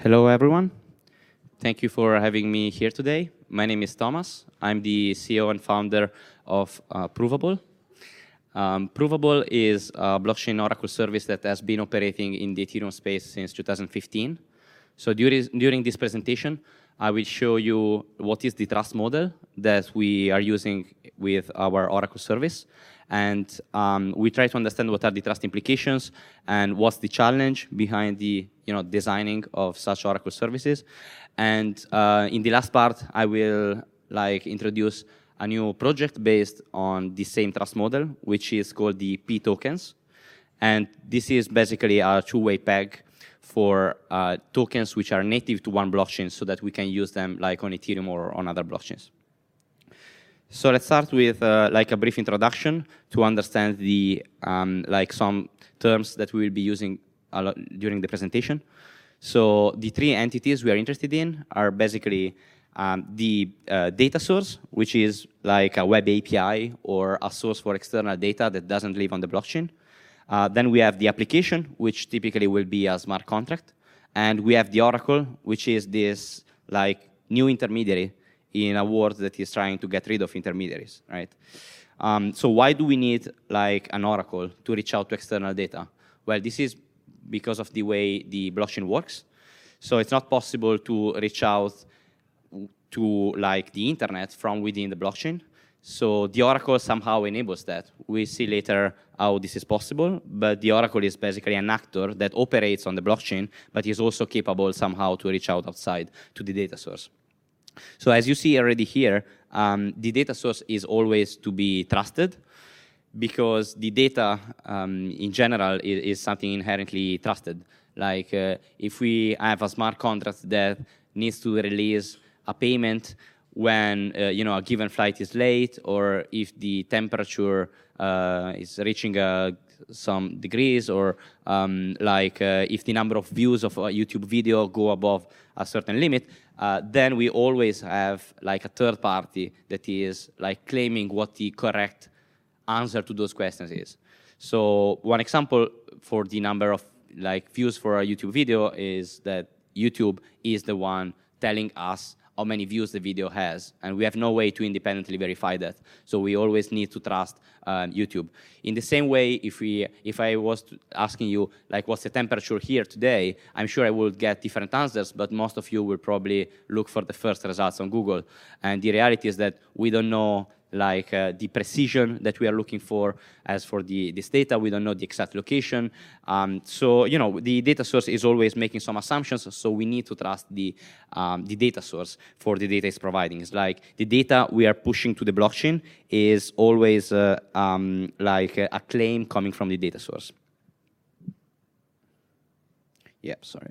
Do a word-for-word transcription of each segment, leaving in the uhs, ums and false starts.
Hello, everyone. Thank you for having me here today. My name is Thomas. I'm the C E O and founder of uh, Provable. Um, Provable is a blockchain Oracle service that has been operating in the Ethereum space since two thousand fifteen. So during, during this presentation, I will show you what is the trust model that we are using with our Oracle service. And um, we try to understand what are the trust implications and what's the challenge behind the you know, designing of such Oracle services. And uh, in the last part, I will like introduce a new project based on the same trust model, which is called the P tokens. And this is basically a two-way peg for uh, tokens which are native to one blockchain so that we can use them like on Ethereum or on other blockchains. So let's start with uh, like a brief introduction to understand the um, like some terms that we will be using a lot during the presentation. So the three entities we are interested in are basically um, the uh, data source, which is like a web A P I or a source for external data that doesn't live on the blockchain. Uh, then we have the application, which typically will be a smart contract. And we have the oracle, which is this like new intermediary in a world that is trying to get rid of intermediaries, right? Um, so why do we need like an oracle to reach out to external data? Well, this is because of the way the blockchain works. So it's not possible to reach out to like the internet from within the blockchain. So the oracle somehow enables that. We see later how this is possible, but the oracle is basically an actor that operates on the blockchain, but is also capable somehow to reach out outside to the data source. So as you see already here, um, the data source is always to be trusted because the data um, in general is, is something inherently trusted. Like uh, if we have a smart contract that needs to release a payment when uh, you know a given flight is late, or if the temperature uh, is reaching uh, some degrees, or um, like uh, if the number of views of a YouTube video go above a certain limit, uh, then we always have like a third party that is like claiming what the correct answer to those questions is. So one example for the number of like views for a YouTube video is that YouTube is the one telling us how many views the video has, and we have no way to independently verify that. So we always need to trust um, YouTube. In the same way, if we, if I was asking you, like, what's the temperature here today, I'm sure I would get different answers, but most of you will probably look for the first results on Google. And the reality is that we don't know like uh, the precision that we are looking for. As for the, this data, we don't know the exact location. Um, so, you know, the data source is always making some assumptions, so we need to trust the, um, the data source for the data it's providing. It's like the data we are pushing to the blockchain is always uh, um, like a, a claim coming from the data source. Yeah, sorry.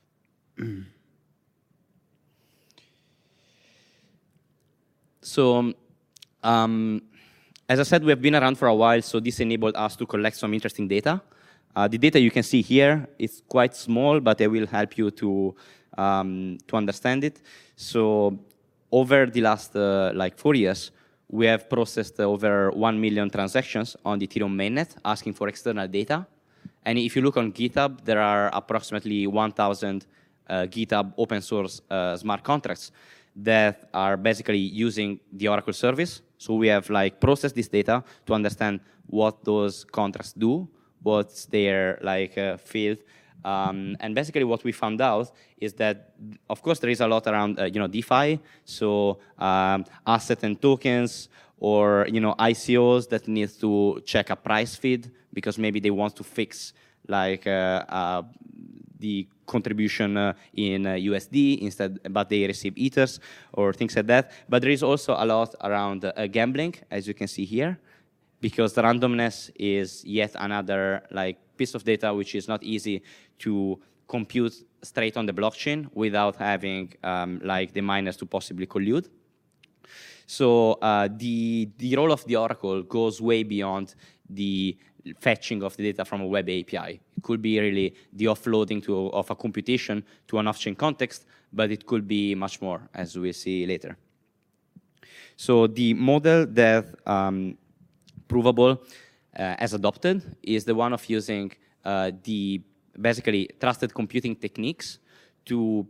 So, um, Um, as I said, we have been around for a while, so this enabled us to collect some interesting data. Uh, the data you can see here is quite small, but it will help you to, um, to understand it. So over the last uh, like four years, we have processed over one million transactions on the Ethereum mainnet asking for external data. And if you look on GitHub, there are approximately one thousand uh, GitHub open source uh, smart contracts that are basically using the Oracle service. So we have like processed this data to understand what those contracts do, what's their like uh, field, um, and basically what we found out is that, of course, there is a lot around uh, you know DeFi, so um, asset and tokens, or you know I C Os that need to check a price feed because maybe they want to fix like uh, uh, the contribution uh, in uh, U S D instead, but they receive ethers or things like that. But there is also a lot around uh, gambling, as you can see here, because the randomness is yet another like piece of data which is not easy to compute straight on the blockchain without having um, like the miners to possibly collude. So uh, the, the role of the Oracle goes way beyond the fetching of the data from a web A P I. It could be really the offloading to, of a computation to an off-chain context, but it could be much more, as we'll see later. So the model that um, Provable uh, has adopted is the one of using uh, the basically trusted computing techniques to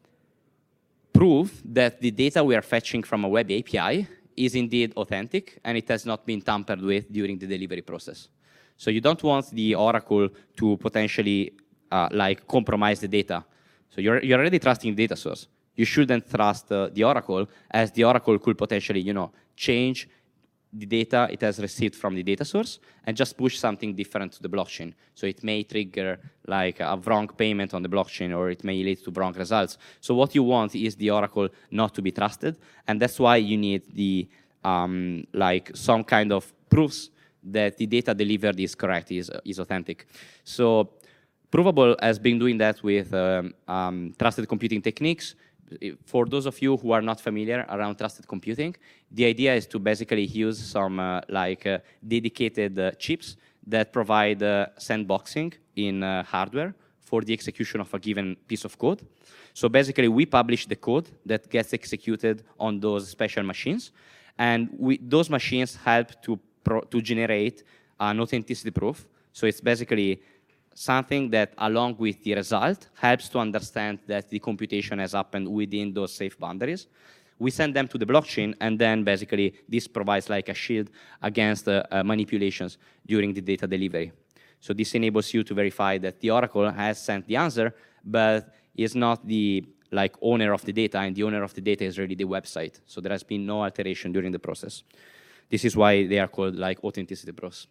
prove that the data we are fetching from a web A P I is indeed authentic and it has not been tampered with during the delivery process. So you don't want the Oracle to potentially uh, like compromise the data. So you're, you're already trusting the data source. You shouldn't trust uh, the Oracle, as the Oracle could potentially, you know, change the data it has received from the data source and just push something different to the blockchain. So it may trigger like a wrong payment on the blockchain, or it may lead to wrong results. So what you want is the Oracle not to be trusted, and that's why you need the um, like some kind of proofs that the data delivered is correct, is, is authentic. So Provable has been doing that with um, um, trusted computing techniques. For those of you who are not familiar around trusted computing, the idea is to basically use some uh, like uh, dedicated uh, chips that provide uh, sandboxing in uh, hardware for the execution of a given piece of code. So basically, we publish the code that gets executed on those special machines, and we, those machines help to, pro to generate an authenticity proof. So it's basically something that, along with the result, helps to understand that the computation has happened within those safe boundaries. We send them to the blockchain, and then basically this provides like a shield against uh, uh, manipulations during the data delivery. So this enables you to verify that the Oracle has sent the answer, but is not the like owner of the data, and the owner of the data is really the website. So there has been no alteration during the process. This is why they are called like authenticity proofs.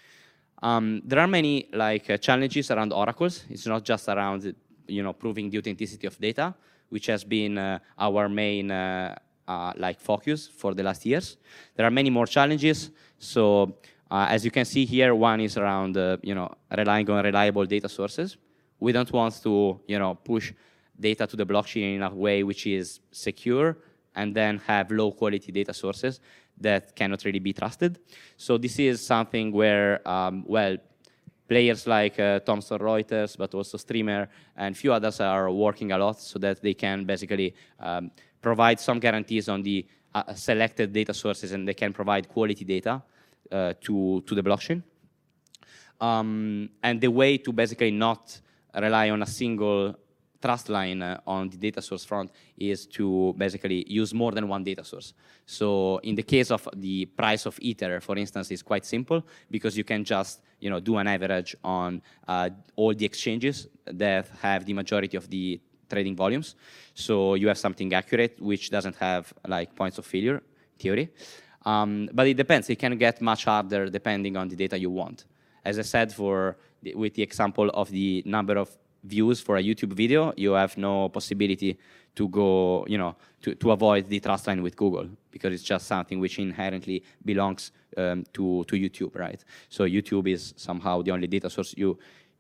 Um, there are many like uh, challenges around oracles. It's not just around, you know, proving the authenticity of data, which has been uh, our main uh, uh, like focus for the last years. There are many more challenges. So uh, as you can see here, one is around uh, you know, relying on reliable data sources. We don't want to, you know, push data to the blockchain in a way which is secure and then have low quality data sources that cannot really be trusted. So this is something where, um, well, players like uh, Thomson Reuters, but also Streamer and few others are working a lot so that they can basically um, provide some guarantees on the uh, selected data sources, and they can provide quality data uh, to, to the blockchain. Um, and the way to basically not rely on a single trust line uh, on the data source front is to basically use more than one data source. So in the case of the price of Ether, for instance, is quite simple because you can just, you know, do an average on uh, all the exchanges that have the majority of the trading volumes. So you have something accurate, which doesn't have like points of failure theory. Um, but it depends. It can get much harder depending on the data you want. As I said, for the, with the example of the number of views for a YouTube video, you have no possibility to go, you know, to, to avoid the trust line with Google, because it's just something which inherently belongs um, to, to YouTube, right? So YouTube is somehow the only data source you,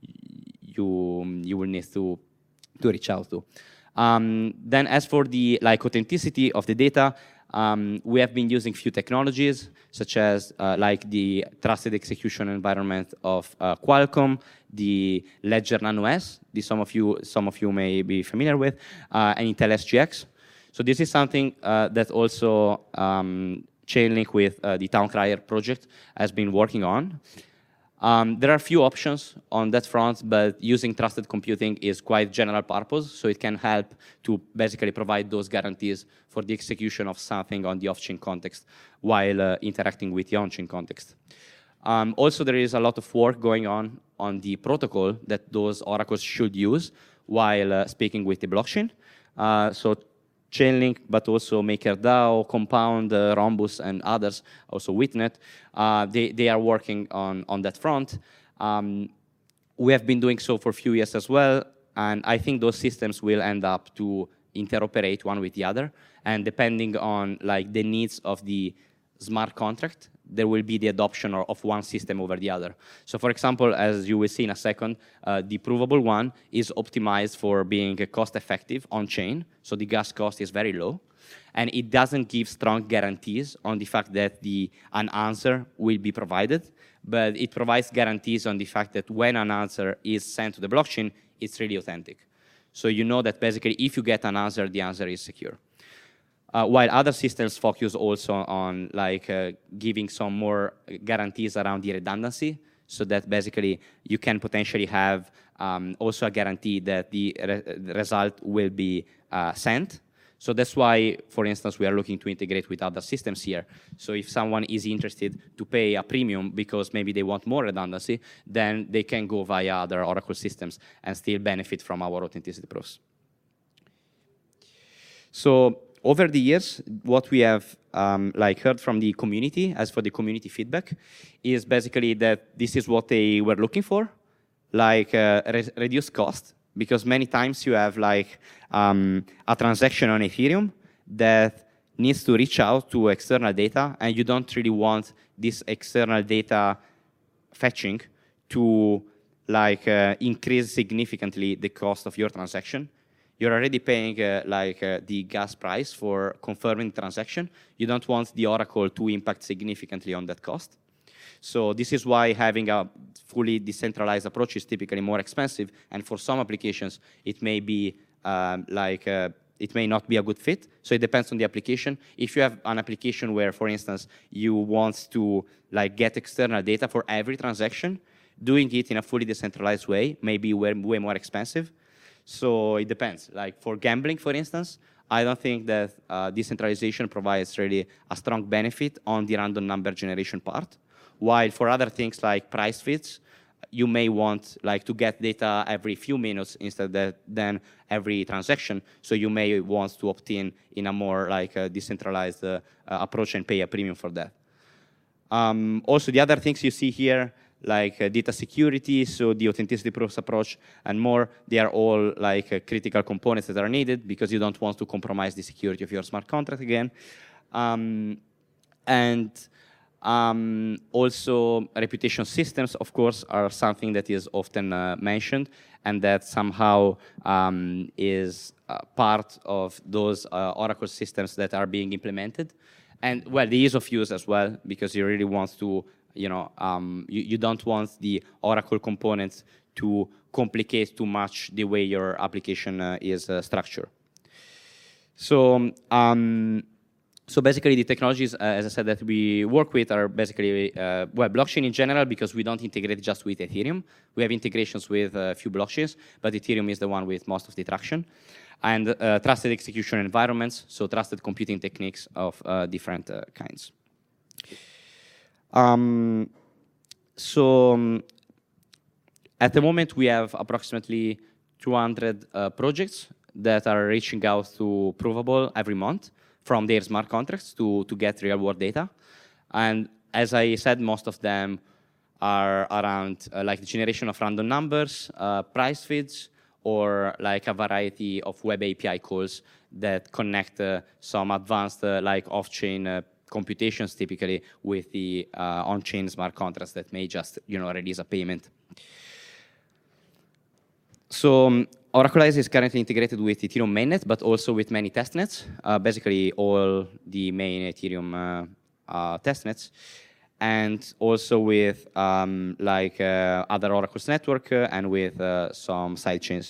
you, you will need to, to reach out to. Um, then as for the like authenticity of the data, Um, we have been using few technologies, such as uh, like the trusted execution environment of uh, Qualcomm, the Ledger Nano S, the some of you some of you may be familiar with, uh, and Intel S G X. So this is something uh, that also um, Chainlink with uh, the Towncrier project has been working on. Um, there are few options on that front, but using trusted computing is quite general purpose, so it can help to basically provide those guarantees for the execution of something on the off-chain context while uh, interacting with the on-chain context. Um, also, there is a lot of work going on on the protocol that those oracles should use while uh, speaking with the blockchain. Uh, so Chainlink, but also MakerDAO, Compound, uh, Rhombus, and others, also Witnet, uh, they, they are working on, on that front. Um, we have been doing so for a few years as well, and I think those systems will end up to interoperate one with the other, and depending on like the needs of the smart contract, there will be the adoption of one system over the other. So for example, as you will see in a second, uh, the provable one is optimized for being cost-effective on-chain, so the gas cost is very low, and it doesn't give strong guarantees on the fact that the, an answer will be provided, but it provides guarantees on the fact that when an answer is sent to the blockchain, it's really authentic. So you know that basically if you get an answer, the answer is secure. Uh, while other systems focus also on like uh, giving some more guarantees around the redundancy, so that basically you can potentially have um, also a guarantee that the re result will be uh, sent. So that's why, for instance, we are looking to integrate with other systems here. So if someone is interested to pay a premium because maybe they want more redundancy, then they can go via other Oracle systems and still benefit from our authenticity proofs. So over the years, what we have um, like heard from the community, as for the community feedback, is basically that this is what they were looking for, like uh, re reduced cost. Because many times you have like um, a transaction on Ethereum that needs to reach out to external data, and you don't really want this external data fetching to like uh, increase significantly the cost of your transaction. You're already paying uh, like uh, the gas price for confirming the transaction. You don't want the Oracle to impact significantly on that cost. So this is why having a fully decentralized approach is typically more expensive, and for some applications, it may be um, like, uh, it may not be a good fit. So it depends on the application. If you have an application where, for instance, you want to like get external data for every transaction, doing it in a fully decentralized way may be way, way more expensive. So it depends. Like for gambling, for instance, I don't think that uh, decentralization provides really a strong benefit on the random number generation part. While for other things like price feeds, you may want like to get data every few minutes instead of than every transaction. So you may want to opt in in a more like a decentralized uh, uh, approach and pay a premium for that. Um, also, the other things you see here, like uh, data security, so the authenticity proofs approach and more, they are all like uh, critical components that are needed because you don't want to compromise the security of your smart contract again. Um, and Um, also, reputation systems, of course, are something that is often uh, mentioned and that somehow um, is uh, part of those uh, Oracle systems that are being implemented. And, well, the ease of use as well, because you really want to, you know, um, you, you don't want the Oracle components to complicate too much the way your application uh, is uh, structured. So, um, So basically, the technologies, uh, as I said, that we work with are basically, uh, well, blockchain in general, because we don't integrate just with Ethereum. We have integrations with a few blockchains, but Ethereum is the one with most of the traction. And uh, trusted execution environments, so trusted computing techniques of uh, different uh, kinds. Um, so um, at the moment, we have approximately two hundred uh, projects that are reaching out to Provable every month from their smart contracts to, to get real-world data. And as I said, most of them are around uh, like the generation of random numbers, uh, price feeds, or like a variety of web A P I calls that connect uh, some advanced uh, like off-chain uh, computations typically with the uh, on-chain smart contracts that may just, you know, release a payment. So um, Oracleize is currently integrated with Ethereum mainnet, but also with many testnets, uh, basically all the main Ethereum uh, uh, testnets, and also with um, like uh, other Oracle's network uh, and with uh, some sidechains.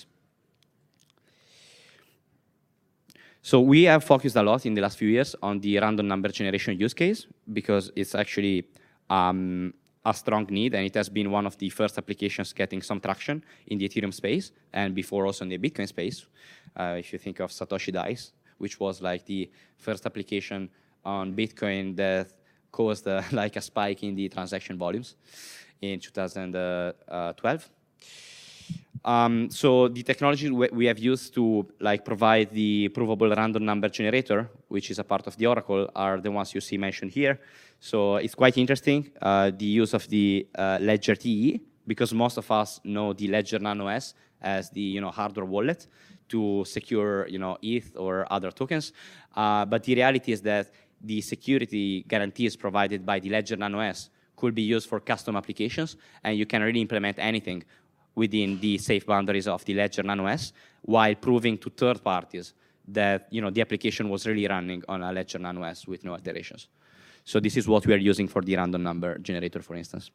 So we have focused a lot in the last few years on the random number generation use case because it's actually um, a strong need, and it has been one of the first applications getting some traction in the Ethereum space, and before also in the Bitcoin space. Uh, if you think of Satoshi Dice, which was like the first application on Bitcoin that caused uh, like a spike in the transaction volumes in two thousand twelve. Um, so the technology we have used to like provide the provable random number generator, which is a part of the Oracle, are the ones you see mentioned here. So it's quite interesting, uh, the use of the uh, Ledger T E, because most of us know the Ledger Nano S as the you know hardware wallet to secure you know E T H or other tokens. Uh, but the reality is that the security guarantees provided by the Ledger Nano S could be used for custom applications, and you can really implement anything within the safe boundaries of the Ledger Nano S, while proving to third parties that you know the application was really running on a Ledger Nano S with no alterations. So this is what we are using for the random number generator, for instance.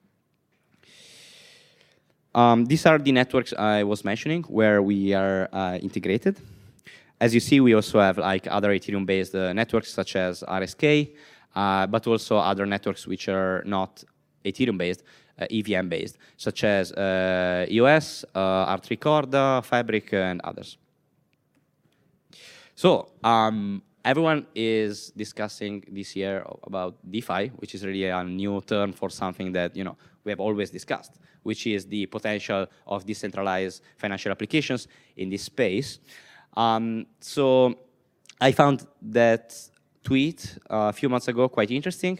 Um, these are the networks I was mentioning where we are uh, integrated. As you see, we also have like other Ethereum-based uh, networks such as R S K, uh, but also other networks which are not Ethereum-based, uh, E V M-based, such as uh, E O S, uh, R three Corda, Fabric, and others. So um, everyone is discussing this year about DeFi, which is really a new term for something that you know we have always discussed, which is the potential of decentralized financial applications in this space. Um, so I found that tweet uh, a few months ago quite interesting,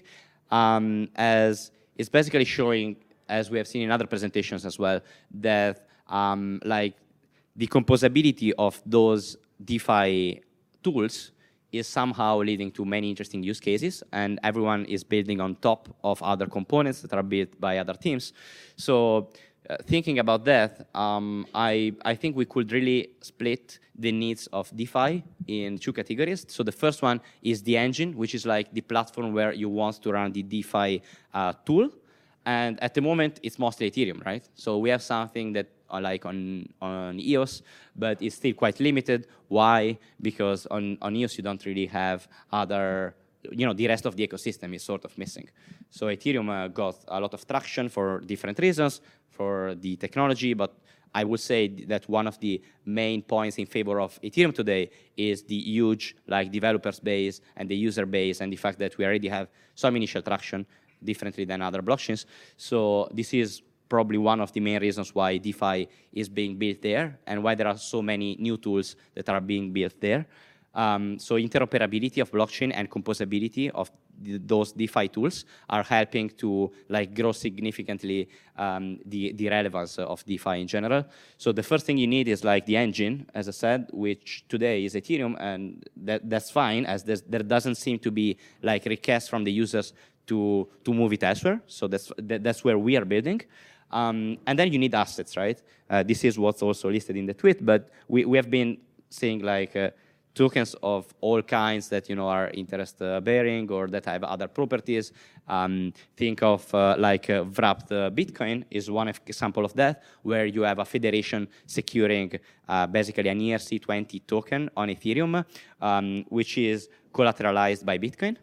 um, as it's basically showing, as we have seen in other presentations as well, that um, like the composability of those DeFi tools is somehow leading to many interesting use cases, and everyone is building on top of other components that are built by other teams. So uh, thinking about that, um, I, I think we could really split the needs of DeFi in two categories. So the first one is the engine, which is like the platform where you want to run the DeFi uh, tool. And at the moment, it's mostly Ethereum, right? So we have something that uh, like on, on E O S, but it's still quite limited. Why? Because on, on E O S, you don't really have other, you know, the rest of the ecosystem is sort of missing. So Ethereum uh, got a lot of traction for different reasons, for the technology, but I would say that one of the main points in favor of Ethereum today is the huge like developers base and the user base and the fact that we already have some initial traction differently than other blockchains. So this is probably one of the main reasons why DeFi is being built there and why there are so many new tools that are being built there. Um, so interoperability of blockchain and composability of the, those DeFi tools are helping to like grow significantly um, the, the relevance of DeFi in general. So the first thing you need is like the engine, as I said, which today is Ethereum, and that, that's fine, as there doesn't seem to be like requests from the users to, to move it elsewhere. So that's, that, that's where we are building. Um, and then you need assets, right? Uh, this is what's also listed in the tweet, but we, we have been seeing like uh, tokens of all kinds that you know are interest uh, bearing or that have other properties. Um, think of uh, like uh, wrapped uh, Bitcoin is one example of that, where you have a federation securing uh, basically an E R C twenty token on Ethereum, um, which is collateralized by Bitcoin.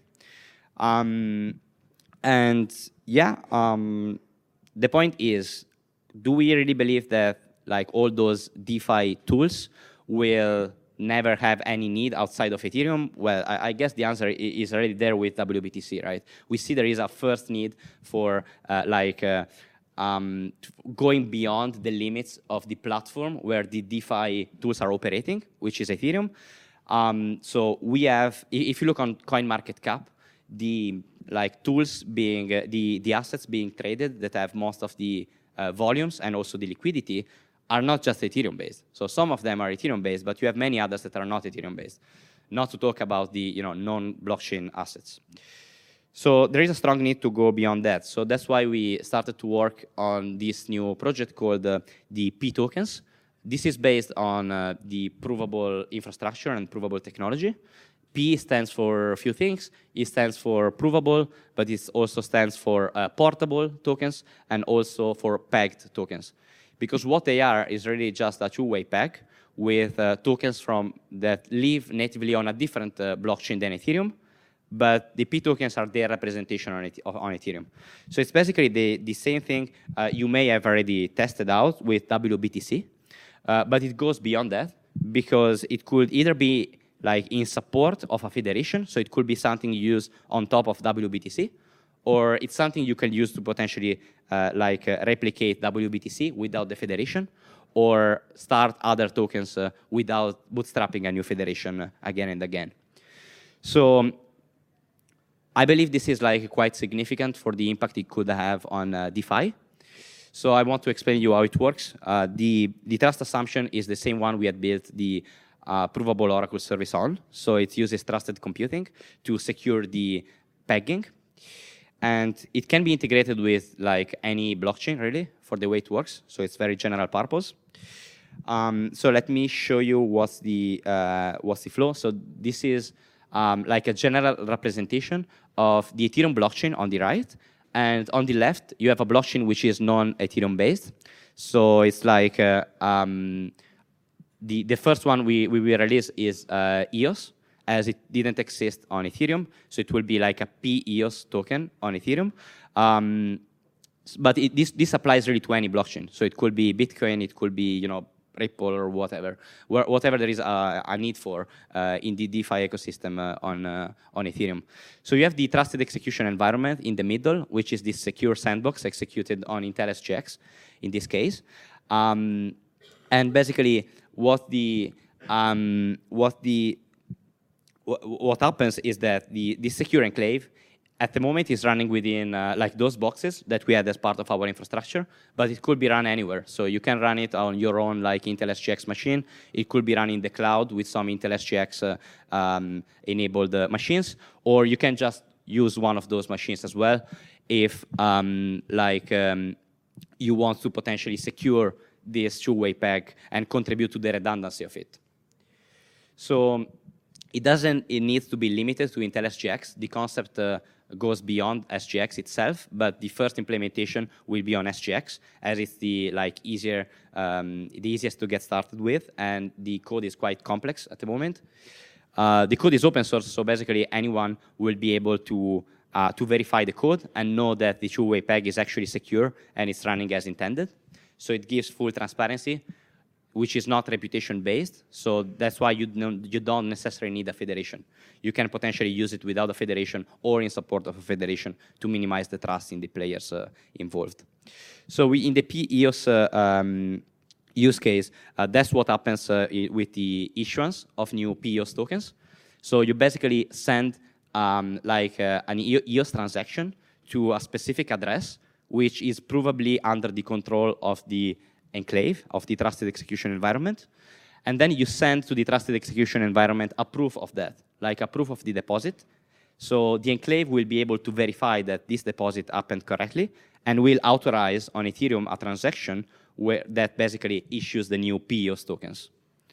Um, and yeah, um, the point is, do we really believe that like all those DeFi tools will never have any need outside of Ethereum? Well, I, I guess the answer is already there with W B T C, right? We see there is a first need for uh, like uh, um, going beyond the limits of the platform where the DeFi tools are operating, which is Ethereum. Um, so we have, if you look on CoinMarketCap, the like tools being, uh, the, the assets being traded that have most of the uh, volumes and also the liquidity are not just Ethereum-based. So some of them are Ethereum-based, but you have many others that are not Ethereum-based. Not to talk about the you know, non-blockchain assets. So there is a strong need to go beyond that. So that's why we started to work on this new project called uh, the P tokens. This is based on uh, the provable infrastructure and provable technology. P stands for a few things. It stands for provable, but it also stands for uh, portable tokens and also for pegged tokens. Because what they are is really just a two-way peg with uh, tokens from that live natively on a different uh, blockchain than Ethereum, but the P tokens are their representation on, on Ethereum. So it's basically the, the same thing uh, you may have already tested out with W B T C, uh, but it goes beyond that because it could either be like in support of a federation, so it could be something you use on top of W B T C, or it's something you can use to potentially uh, like uh, replicate W B T C without the federation, or start other tokens uh, without bootstrapping a new federation uh, again and again. So um, I believe this is like quite significant for the impact it could have on uh, DeFi. So I want to explain you how it works. Uh, the, the trust assumption is the same one we had built the uh, provable Oracle service on. So it uses trusted computing to secure the pegging. And it can be integrated with like any blockchain, really, for the way it works. So it's very general purpose. Um, so let me show you what's the, uh, what's the flow. So this is um, like a general representation of the Ethereum blockchain on the right. And on the left, you have a blockchain which is non-Ethereum based. So it's like, uh, um, the, the first one we, we will release is uh, E O S, as it didn't exist on Ethereum. So it will be like a P E O S token on Ethereum. Um, But it, this, this applies really to any blockchain. So it could be Bitcoin, it could be, you know, Ripple or whatever, where, whatever there is a, a need for uh, in the DeFi ecosystem uh, on, uh, on Ethereum. So you have the trusted execution environment in the middle, which is this secure sandbox executed on Intel S G X in this case. Um, and basically what the, um, what the, what happens is that the, the secure enclave at the moment is running within uh, like those boxes that we had as part of our infrastructure, but it could be run anywhere. So you can run it on your own like Intel S G X machine. It could be run in the cloud with some Intel S G X uh, um, enabled uh, machines, or you can just use one of those machines as well if um, like um, you want to potentially secure this two-way peg and contribute to the redundancy of it. So it doesn't, it needs to be limited to Intel S G X. The concept uh, goes beyond S G X itself, but the first implementation will be on S G X, as it's the like easier, um, the easiest to get started with, and the code is quite complex at the moment. Uh, the code is open source, so basically anyone will be able to uh, to verify the code and know that the two-way peg is actually secure and it's running as intended. So it gives full transparency, which is not reputation-based, so that's why you don't, you don't necessarily need a federation. You can potentially use it without a federation or in support of a federation to minimize the trust in the players uh, involved. So we, in the P E O S uh, um, use case, uh, that's what happens uh, with the issuance of new P E O S tokens. So you basically send um, like uh, an E O S transaction to a specific address, which is provably under the control of the enclave, of the trusted execution environment. And then you send to the trusted execution environment a proof of that, like a proof of the deposit. So the enclave will be able to verify that this deposit happened correctly and will authorize on Ethereum a transaction where that basically issues the new P E O S tokens.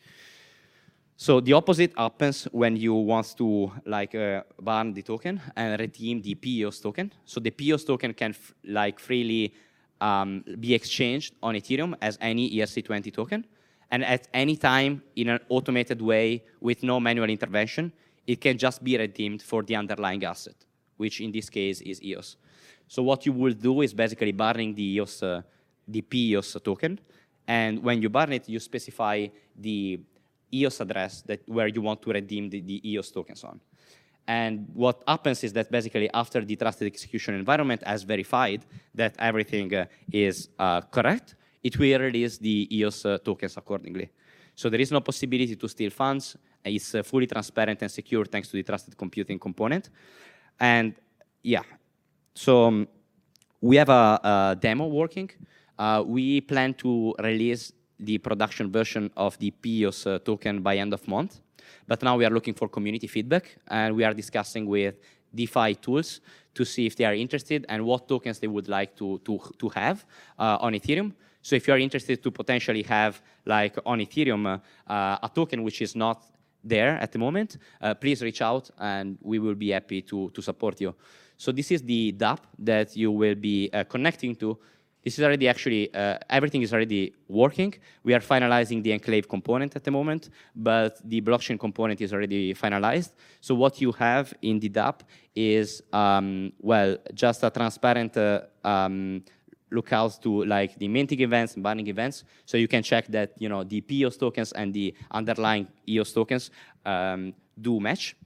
So the opposite happens when you want to like uh, burn the token and redeem the P E O S token. So the P E O S token can f like freely um, be exchanged on Ethereum as any E R C twenty token. And at any time, in an automated way, with no manual intervention, it can just be redeemed for the underlying asset, which in this case is E O S. So what you will do is basically burning the E O S, uh, the P E O S token. And when you burn it, you specify the E O S address that where you want to redeem the, the E O S tokens on. And what happens is that basically after the trusted execution environment has verified that everything uh, is uh, correct, it will release the E O S uh, tokens accordingly. So there is no possibility to steal funds. It's uh, fully transparent and secure thanks to the trusted computing component. And yeah, so um, we have a, a demo working. Uh, we plan to release the production version of the P E O S uh, token by end of month. But now we are looking for community feedback, and we are discussing with DeFi tools to see if they are interested and what tokens they would like to, to, to have uh, on Ethereum. So if you are interested to potentially have, like on Ethereum, uh, uh, a token which is not there at the moment, uh, please reach out and we will be happy to, to support you. So this is the dApp that you will be uh, connecting to. This is already actually, uh, everything is already working. We are finalizing the enclave component at the moment, but the blockchain component is already finalized. So what you have in the dApp is, um, well, just a transparent uh, um, lookouts to like the minting events and burning events. So you can check that, you know, the P E O S tokens and the underlying E O S tokens um, do match.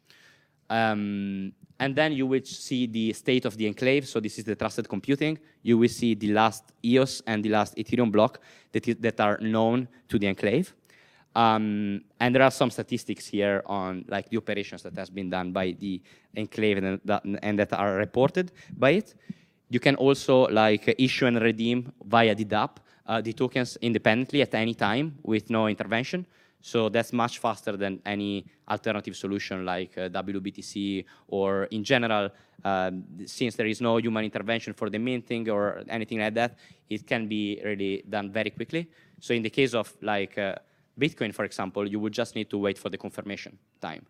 Um, and then you will see the state of the enclave. So this is the trusted computing. You will see the last E O S and the last Ethereum block that, is, that are known to the enclave. Um, and there are some statistics here on like the operations that has been done by the enclave and that, and that are reported by it. You can also like issue and redeem via the dApp uh, the tokens independently at any time with no intervention. So that's much faster than any alternative solution like uh, W B T C or in general, uh, since there is no human intervention for the minting or anything like that, it can be really done very quickly. So in the case of like uh, Bitcoin, for example, you would just need to wait for the confirmation time.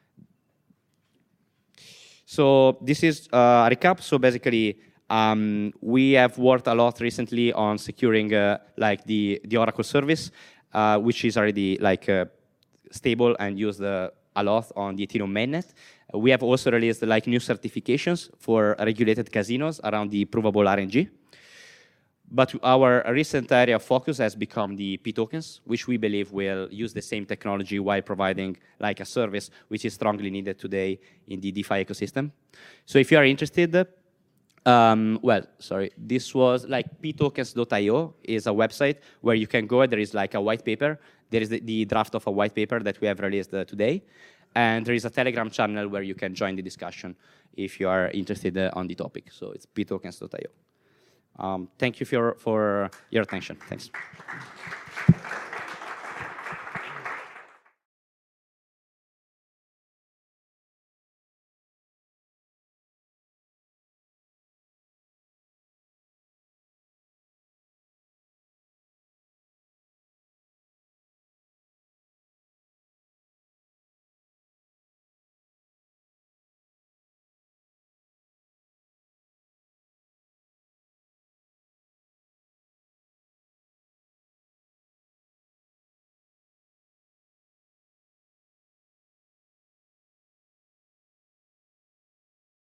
So this is uh, a recap. So basically, um, we have worked a lot recently on securing uh, like the, the Oracle service, uh, which is already like uh, stable and used uh, a lot on the Ethereum mainnet. Uh, we have also released like new certifications for regulated casinos around the provable R N G. But our recent area of focus has become the P tokens, which we believe will use the same technology while providing like a service, which is strongly needed today in the DeFi ecosystem. So if you are interested, um, well, sorry, this was like p tokens dot i o is a website where you can go. There is like a white paper. There is the, the draft of a white paper that we have released uh, today. And there is a Telegram channel where you can join the discussion if you are interested uh, on the topic. So it's p tokens dot i o. Um, thank you for, for your attention. Thanks.